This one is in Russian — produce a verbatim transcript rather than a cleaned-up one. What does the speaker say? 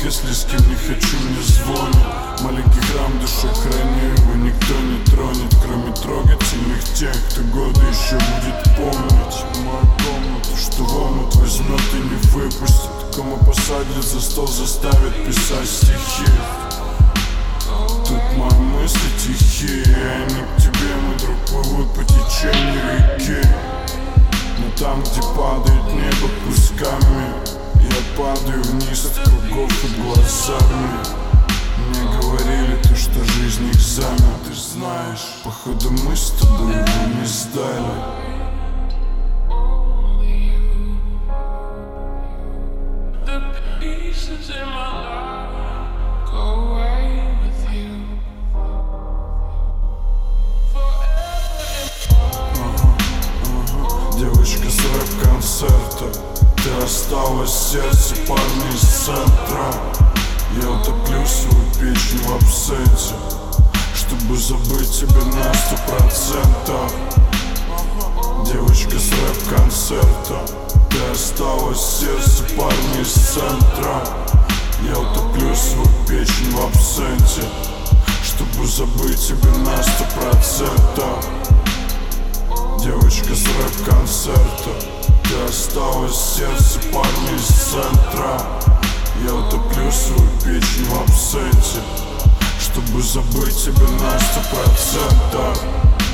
если с кем не хочу, мне звонят. Маленький храм душой храню, его никто не тронет, кроме трогательных тех, кто годы еще будет помнить. Мою комнату, что в омут возьмет и не выпустит, кому посадят за стол, заставят писать стихи. Тут мои мысли тихие, они к тебе, мой друг, плывут по течению реки. Но там, где падает небо кусками, я падаю вниз от кругов и глазами. Мне говорили то, что жизнь экзамен, ты ж знаешь, походу мы с тобой его не сдали. Девочка с рэп-концерта, ты осталась в сердце парня из центра. Я утоплю свою печень в абсенте, чтобы забыть тебя на сто процентов. Девочка с рэп-концерта, ты осталась в сердце парня из центра. Я утоплю свою печень в абсенте, чтобы забыть тебя на сто процентов. Девочка с рэп-концерта, ты осталась в сердце парня из центра. Я утоплю свою печень в абсенте, чтобы забыть тебя на сто процентов.